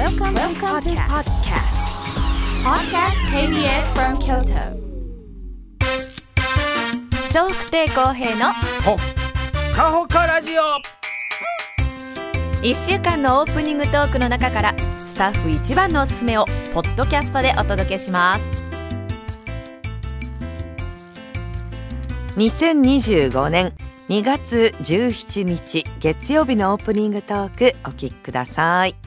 Welcome to podcast. Podcast KBS from Kyoto. 笑福亭公平のほかほかラジオ。 1週間のオープニングトークの中からスタッフ一番のおすすめをポッドキャストでお届けします。2025年2月17日月曜日のオープニングトークお聞きください。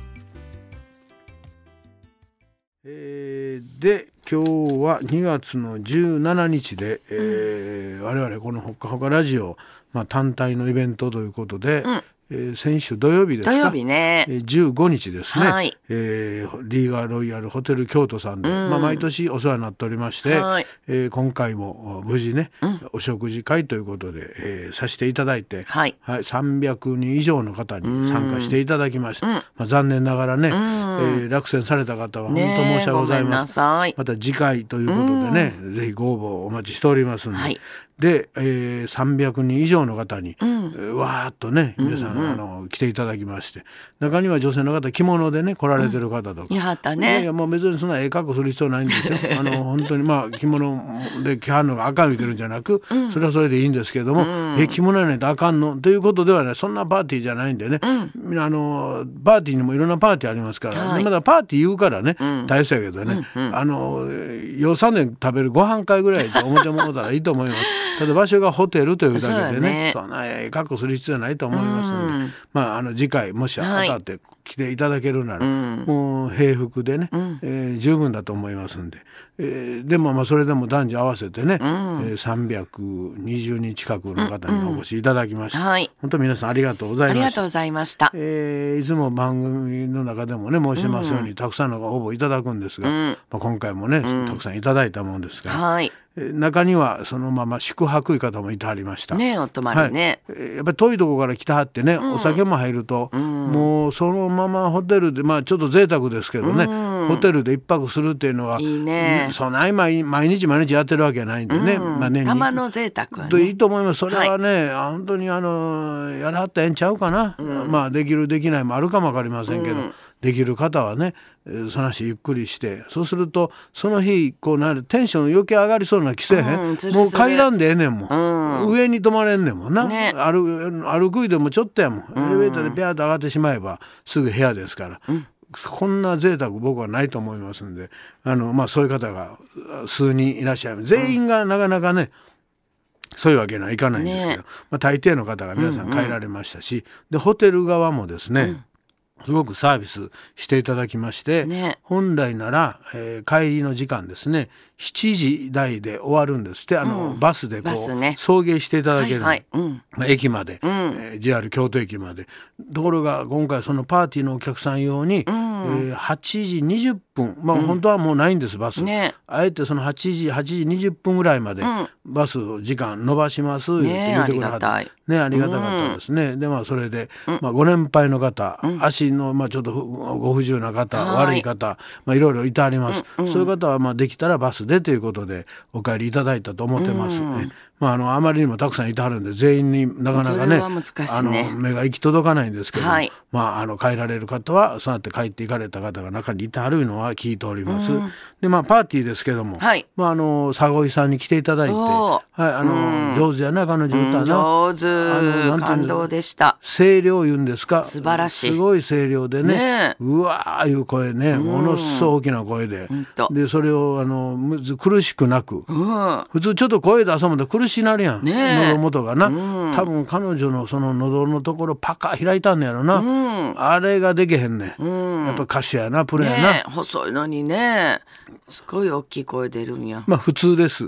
で今日は2月の17日で、我々このほかほかラジオ、単体のイベントということで、先週土曜日ですか、 土曜日ね、 15日ですね、 はい、 リーガロイヤルホテル京都さんで、毎年お世話になっておりまして、 はい、 今回も無事ね、お食事会ということで、させていただいて、 はいはい、300人以上の方に参加していただきました。残念ながらね、落選された方は本当申し訳ございません。また次回ということでね、ぜひご応募お待ちしておりますので、はい、で、300人以上の方に、わーっとね皆さん、来ていただきまして、中には女性の方着物でね来られてる方とか、 いやったね、 いやもう別にそんな格好する必要ないんですよ。本当に着物で着はんのがあかん言うてるんじゃなく、それはそれでいいんですけれども、着物やないとあかんのということではね、そんなパーティーじゃないんでね、パーティーにもいろんなパーティーありますから、はい、まだパーティー言うからね、大切やけどね、養蚕で食べるご飯会ぐらいと思ってもらったらいいと思います。ただ場所がホテルというだけでね、そんな格好する必要ないと思いますので、次回もし当たって来ていただけるなら、もう平服でね、十分だと思いますんで、でもそれでも男女合わせてね、320人近くの方にお越しいただきました、本当皆さんありがとうございました。 ありがとうございました。 いつも番組の中でもね申しますように、たくさんの応募いただくんですが、今回もね、たくさんいただいたもんですから、中にはそのまま宿泊いう方もいてはりましたね。お泊まりね、やっぱり遠いところから来てはってね、お酒も入ると、もうそのままホテルで、ちょっと贅沢ですけどね、ホテルで一泊するっていうのはいいね。そんな毎日やってるわけじゃないんでね、年にたまの贅沢はねいいと思います。それはね、本当にやらはったらええんちゃうかな、できるできないもあるかもわかりませんけど、できる方はねその足ゆっくりして、そうするとその日こうなるテンション余計上がりそうな気せえへん、もう帰らんでええねんもん、上に泊まれんねんもんな、歩くいでもちょっとやもん、エレベーターでピャーッと上がってしまえばすぐ部屋ですから、こんな贅沢僕はないと思いますんで、そういう方が数人いらっしゃる。全員がなかなかね、そういうわけにはいかないんですけど、大抵の方が皆さん帰られましたし、でホテル側もですね、すごくサービスしていただきまして、本来なら、帰りの時間ですね7時台で終わるんですって、バスでこう送迎していただける、駅まで、JR 京都駅まで。ところが今回そのパーティーのお客さん用に、8時20分、本当はもうないんですバス、あえてその8時20分ぐらいまでバス時間延ばしますって言ってくれはったね、ありがたかったですね。でそれで、ご年配の方、足のちょっとご不自由な方、悪い方、いろいろいてあります、そういう方はできたらバスでということでお帰りいただいたと思ってますね。あまりにもたくさんいてはるんで全員になかなかね、目が行き届かないんですけど、帰られる方はそうやって帰っていかれた方が中にいてはるのは聞いております。でパーティーですけども、佐越さんに来ていただいて、上手やな彼女歌な、 上手、感動でした。 声量言うんですか、 素晴らしい、 すごい声量でね、うわーいう声ね、ものすごい大きな声で、でそれを苦しくなく、普通ちょっと声出そうもんで苦しなるやん、喉元がな、多分彼女のその喉のところパカ開いたんやろな、あれができへんね、やっぱ歌手やな、プロやな、 細いのにねすごい大きい声出るんや。 普通です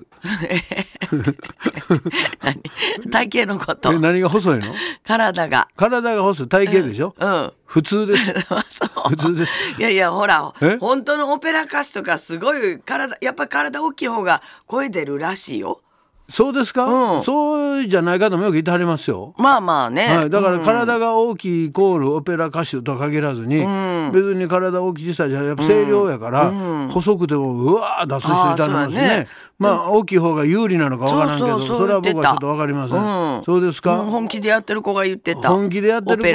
体型のこと。 何が細いの？体が細い、体型でしょ、普通です普通です。 いやほら本当のオペラ歌手とかすごいやっぱり体大きい方が声出るらしいよ。 そうですか、そうじゃない方もよく言ってはりますよ。 ね、 だから体が大きいイコールオペラ歌手とは限らずに、別に体大きい小さいじゃやっぱ声量やから、細くてもうわー出す人いたりますね。大きい方が有利なのかわからんけど、それは僕はちょっとわかりません。そうですか、 本気でやってる子が言ってた。 本気でやってる子、 オペラを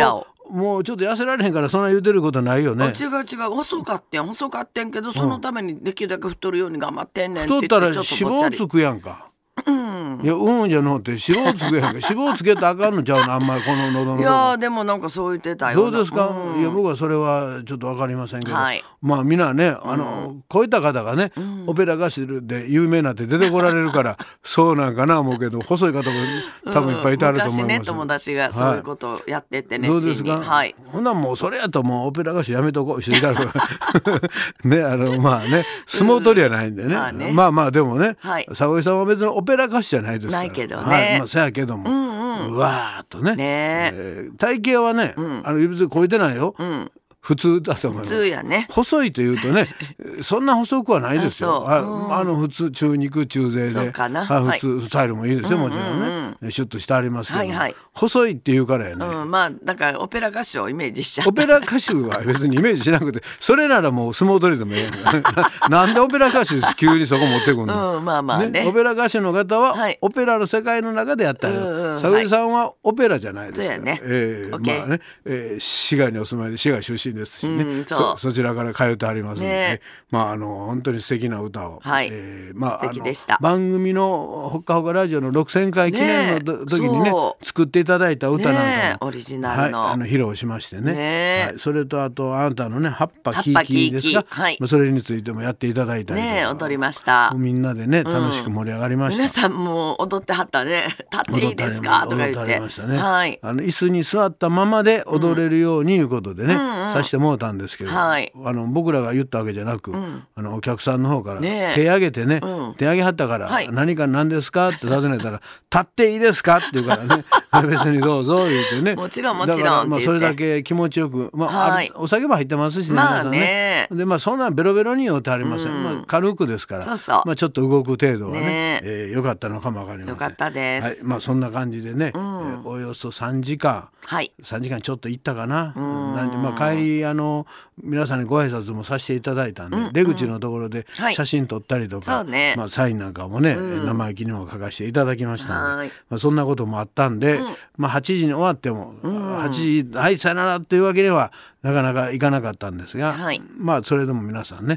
もうちょっと痩せられへんからそんな言うてることないよね。 違う細かってんけど、そのためにできるだけ太るように頑張ってんねんって言って、 太ったら脂ちょっとぽっちゃり肪つくやんか。いやじゃのって脂肪つけへんか脂肪つけたらあかんのちゃうの、あんまりこの喉の。 いやでもなんかそう言ってたよ。 どうですか。いや僕はそれはちょっと分かりませんけど、まあみんなねこういった方がね、オペラ歌手で有名なって出てこられるからそうなんかな思うけど、細い方も多分いっぱいいてあると思います。 昔ね、友達がそういうことをやっててね。 どうですか。ほんならもうそれやともうオペラ歌手やめとこう一緒になるね、まあね相撲取りはないんでね、まあでもね、沙織さんは別にオペラ歌手じゃないですから。 ないけどね。 まあせやけども、うわーっとね、体型はね、別に超えてないよ。普通だと思います。 普通やね。 細いというとねそんな細くはないですよ。普通中肉中背で、普通スタイルもいいですよ、もちろんね、シュッとしてありますけど、細いっていうからやね。 まあだからオペラ歌手をイメージしちゃった。 オペラ歌手は別にイメージしなくて、それならもう相撲取りでもええなんでオペラ歌手急にそこ持ってくるの。 まあまあね。 オペラ歌手の方はオペラの世界の中でやったら、沙織さんはオペラじゃないですから。まあね、滋賀にお住まいで滋賀出身ですしね、そちらから通ってありますので、本当に素敵な歌を、 素敵でした。 番組のほっかほかラジオの6000回記念の時にね作っていただいた歌なんかもオリジナルの披露しましてね、それとあとあなたのね葉っぱキーキーですが、それについてもやっていただいたりとか、 踊りました。 みんなでね楽しく盛り上がりました。 皆さんも踊ってはったね。立っていいですかとか言って、 椅子に座ったままで踊れるようにいうことでね、さしてもうたんですけど、僕らが言ったわけじゃなく、お客さんの方から手挙げてね、手挙げはったから、何か何ですかって尋ねたら立っていいですかって言うからね別にどうぞ言うてね、 もちろんだからそれだけ気持ちよく、お酒も入ってますしね、皆さんね。でそんなベロベロに酔ってありません。軽くですから、ちょっと動く程度はね良かったのかもわかりません。 よかったです。 そんな感じでね、およそ3時間ちょっと行ったかな。帰り皆さんにご挨拶もさせていただいたんで、出口のところで写真撮ったりとか、サインなんかもね、生意気にも書かせていただきましたので、そんなこともあったんで、8時に終わっても8時はいさよならというわけではなかなかいかなかったんですが、それでも皆さんね、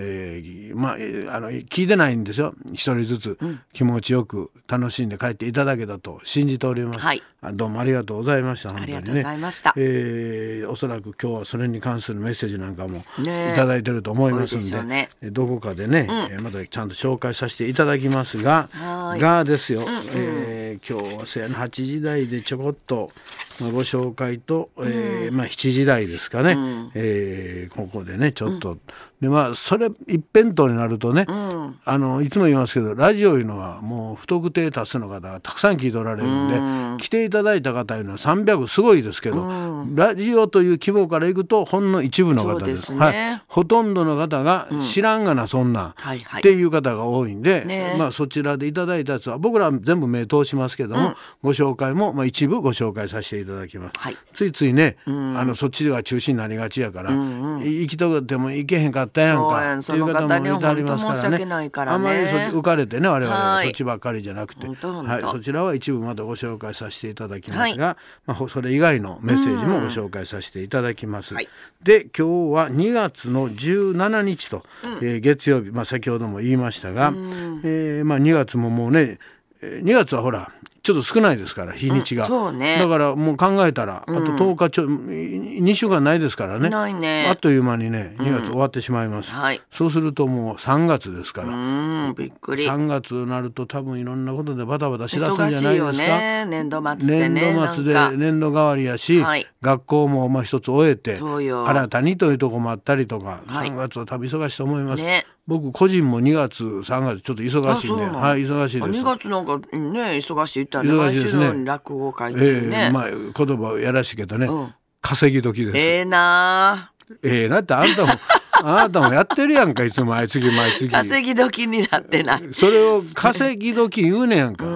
聞いてないんですよ。一人ずつ気持ちよく楽しんで帰っていただけたと信じております。どうもありがとうございました。本当にね、 ありがとうございました。 おそらく今日はそれに関するメッセージなんかもいただいてると思いますんで、どこかでね、またちゃんと紹介させていただきますが、ですよ、今日は8時台でちょこっとご紹介と、7時台ですかね、ここでねちょっとでそれ一辺倒になるとね、いつも言いますけどラジオいうのはもう不特定多数の方がたくさん聞いておられるんで、来ていただいた方いうのは300すごいですけど、ラジオという規模からいくとほんの一部の方です。ほとんどの方が知らんがな、そんなっていう方が多いんで、そちらでいただいたやつは僕ら全部目通しますけども、ご紹介も一部ご紹介させていただきます。ついついね、そっちが中心になりがちやから、行きたくても行けへんかったやんかっていう方もいてありますからね。あまりそっち浮かれてね、我々はそっちばっかりじゃなくて、そちらは一部まだご紹介させていただきますが、それ以外のメッセージもご紹介させていただきます。で今日は2月の17日と、月曜日、先ほども言いましたが、2月ももうね、2月はほらちょっと少ないですから日にちが、だからもう考えたらあと10日2週間ないですからね、あっという間にね2月終わってしまいます。そうするともう3月ですから、 びっくり。 3月になると多分いろんなことでバタバタしだすんじゃないですか。 年度末でね、 年度末で年度代わりやし、学校も一つ終えて新たにというところもあったりとか、3月は多分忙しいと思います。僕個人も2月3月ちょっと忙しいんで、忙しいです。 2月なんかね忙しいって毎週のように落語会ってね、 言葉やらしいけどね、稼ぎ時です。 なってあなたもやってるやんか、いつも毎月稼ぎ時になってない。 それを稼ぎ時言うねやんか。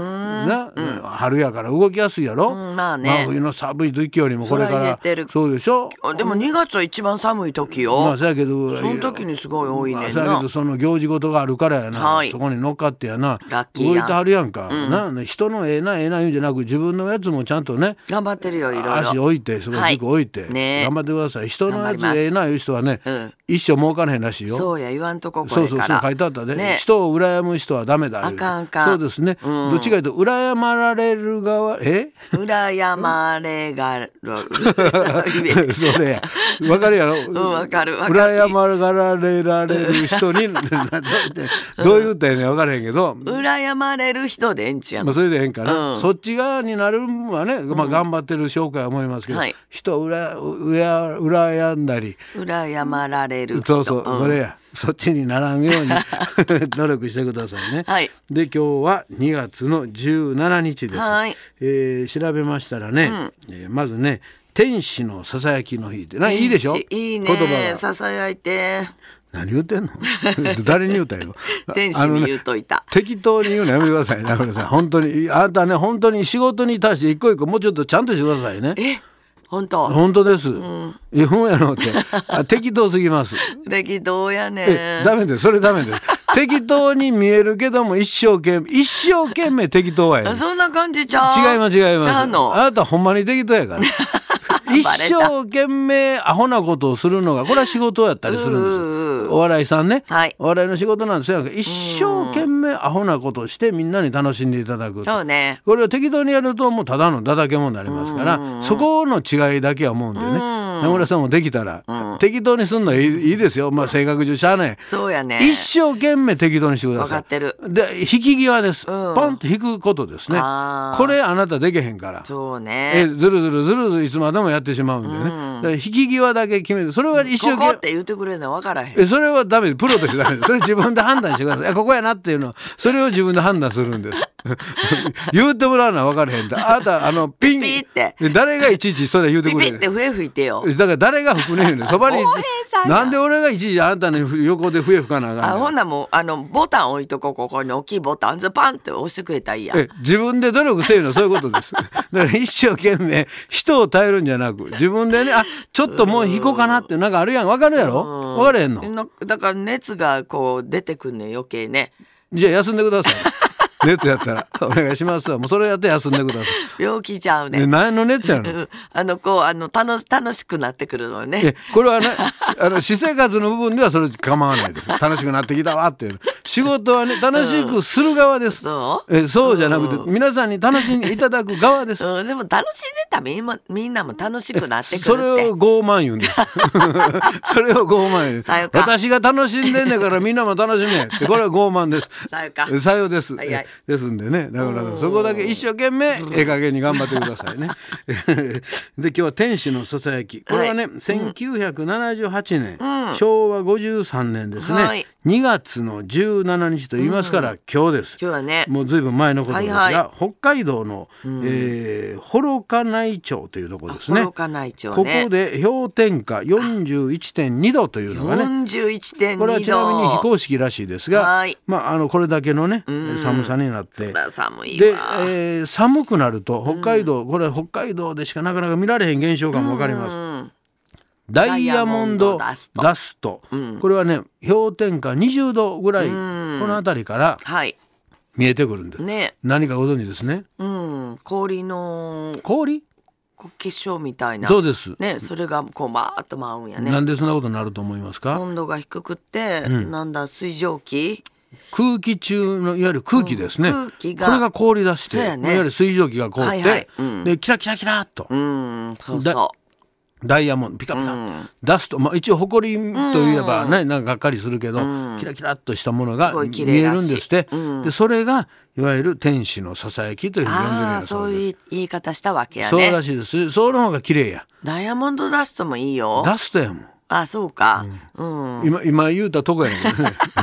な、春やから動きやすいやろ、 まあね、 真冬の寒い時よりもこれからそうでしょ。 でも2月は一番寒い時よ。 まあそうやけどその時にすごい多いねんな。 そうやけどその行事事があるからやな、そこに乗っかってやな動いてはるやんか、人のええな言うんじゃなく自分のやつもちゃんとね頑張ってるよ。いろいろ足置いてそこ軸置いて、頑張ってください。人のやつええな言う人はね、一生儲からへんらしいよ。 そうや言わんとここれから。 そう書いてあったで、人を羨む人はダメだ。 あかんかん。 そうですね、どっちかいうと羨まられる側羨まれがるそれわかるやろ、 わかる羨まられる人にどう言うたらええねん分からへんけど、 羨まれる人でええんちゃう。 それでええんかな、そっち側になるのはね、頑張ってる証拠は思いますけど、人を羨んだり羨まられる人、 それや、そっちにならんように努力してくださいね。で今日は2月の17日です。調べましたらね、まずね天使のささやきの日っていいでしょ。 いいね、 言葉がささやいて。 何言ってんの誰に言うたよ天使に言うといた、 適当に言うのやめてくださいね。これさ本当にあなたね、本当に仕事に対して一個一個もうちょっとちゃんとしてくださいね。 本当です。やのって適当すぎます。 適当やね。 ダメです、それダメです。適当に見えるけども一生懸命適当はやね。 そんな感じちゃう。 違いますあなたほんまに適当やから一生懸命アホなことをするのがこれは仕事やったりするんですよ。お笑いさんね、お笑いの仕事なんですよ。一生懸命アホなことをしてみんなに楽しんでいただく。 そうね。 これを適当にやるともうただのだだけもんになりますから、そこの違いだけは思うんでね。名村さんもできたら、適当にすんのはいいですよ。性格上しゃあない。 そうやね。 一生懸命適当にしてください。 分かってる。 で引き際です。ポンと引くことですね。これあなたできへんから。 そうね。 ずるずるいつまでもやってしまうんでね。引き際だけ決めて、それは一生懸命。 ここって言ってくれるの分からへん。 それはダメで、プロとしてダメです。それ自分で判断してください。ここやなっていうのを、それを自分で判断するんです。言うてもらうのは分からへんだ。あなたピンって誰がいちいちそれ言うてくれる。 ピピって笛吹いてよ。 だから誰が吹くねんねん。そばになんで俺がいちいちあなたに横で笛吹かなあかんねん。 ほんなもうボタン置いとここに大きいボタンパンって押してくれたらいいや。 自分で努力せよのそういうことです。だから一生懸命人を頼るんじゃなく自分でね、ちょっともう引こうかなってなんかあるやん。分かるやろ。分かれへんの。 だから熱がこう出てくんねん余計ね。 じゃあ休んでください。熱やったらお願いしますわ。もうそれやって休んでください。 病気ちゃうね。 何の熱やの。 楽しくなってくるのね。 これはね私生活の部分ではそれ構わないです。楽しくなってきたわっていう。仕事はね楽しくする側です。そうじゃなくて皆さんに楽しんでいただく側です。 でも楽しんでたらみんなも楽しくなってくるって。 それを傲慢言うんです。それを傲慢言うんです。私が楽しんでんねんからみんなも楽しめってこれは傲慢です。さよです。ですんでね、だからそこだけ一生懸命ええ加減に頑張ってくださいね。で今日は天使のささやき、これはね、1978年、昭和53年ですね、2月の17日と言いますから、今日です。 今日はね、 もうずいぶん前のことですが、北海道の、幌加内町というところですね。 幌加内町ね。 ここで氷点下 41.2 度というのがね、 41.2度、 これはちなみに非公式らしいですが、これだけのね、寒さになって、 寒いわ。 で、寒くなると北海道、これは北海道でしかなかなか見られへん現象かも分かります。ダイヤモンドダスト、これはね氷点下20度ぐらい、この辺りから見えてくるんです、何かご存知ですね。 氷結晶みたいな。 そうですね、それがこうバーッと舞うんやね。 なんでそんなことになると思いますか。 温度が低くて、なんだ水蒸気、 空気中のいわゆる空気ですね、 空気がこれが凍り出して、 そうやね、 いわゆる水蒸気が凍って、でキラキラキラっと、 そうそう、 ダイヤモンドピカピカ、ダスト、一応埃といえばね、なんかがっかりするけど、キラキラっとしたものが見えるんですって、でそれがいわゆる天使のささやきというふうに呼んでるんです。 そういう言い方したわけやね。 そうらしいです。その方が綺麗や。 ダイヤモンドダストもいいよ。 ダストやもん。 そうか、 今言うたとこやねんけどね。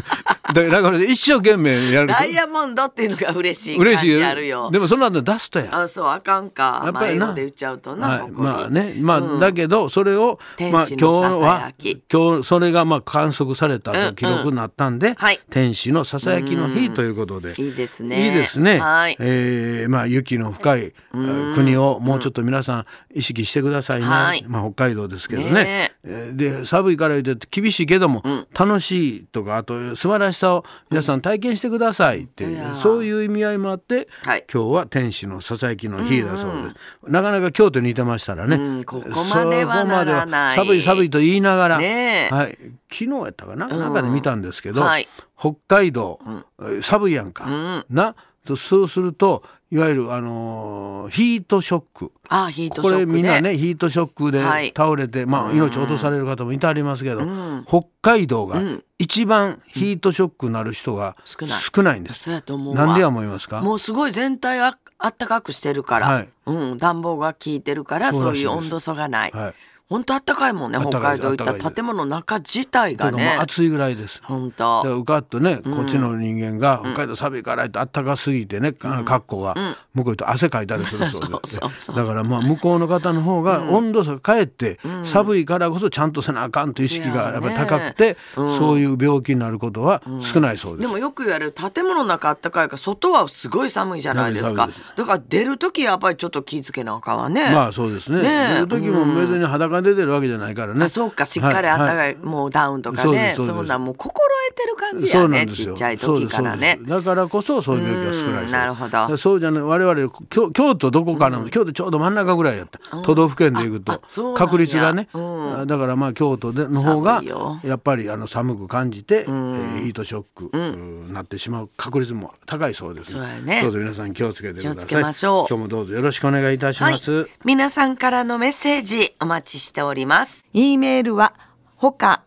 だから一生懸命やる。 ダイヤモンドっていうのが嬉しい感じあるよ。 でもその後ダストや。 そうあかんか。 やっぱりな。 英語で言っちゃうとな。 まあね、だけどそれを今日それが観測された記録になったんで、天使のささやきの日ということで、 いいですね。 いいですね。雪の深い国をもうちょっと皆さん意識してくださいね。北海道ですけどね。で寒いから言って厳しいけども楽しいとか、あと素晴らしさを皆さん体験してくださいっていう、そういう意味合いもあって、今日は天使のささやきの日だそうです。なかなか京都にいてましたらね、 ここまではならない。 寒い寒いと言いながら、昨日やったかな、なんかで見たんですけど、北海道寒いやんか、な、そうするといわゆるヒートショック。これみんなねヒートショックで倒れて、命を落とされる方もいてありますけど、北海道が一番ヒートショックになる人が少ないんです。なんでや思いますか？ もうすごい全体あったかくしてるから、暖房が効いてるから、そういう温度差がない。本当あったかいもんね、北海道行ったら建物の中自体がね。 暑いぐらいです。 本当。 うかっとね、こっちの人間が北海道寒いからってあったかすぎてね、格好が向こうと汗かいたりするそうで、だから向こうの方の方が温度差がかえって寒いからこそちゃんとせなあかんという意識がやっぱり高くて、そういう病気になることは少ないそうです。 でもよく言われる、建物の中あったかいから外はすごい寒いじゃないですか。だから出る時やっぱりちょっと気ぃつけなあかんわね。 そうですね。出る時も別に裸出てるわけじゃないからね。 そうか、しっかりあったかい、もうダウンとかね、そんなもう心得てる感じやね、ちっちゃい時からね。 だからこそそういう病気が少ない。 なるほど。 そうじゃない、我々京都どこかな、京都ちょうど真ん中ぐらいやった。都道府県で行くと確率がね、だから京都の方がやっぱり寒く感じてヒートショックになってしまう確率も高いそうですね。どうぞ皆さん気をつけてください。 気をつけましょう。 今日もどうぞよろしくお願いいたします。 皆さんからのメッセージお待ちしております。E メールはほか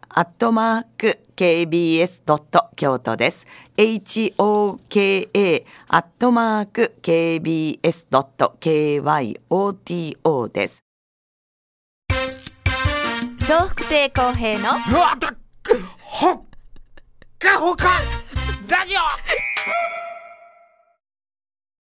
@kbs. 京都です。hoka@kbs.kyoto です。 笑福亭公平のほっかほかラジオ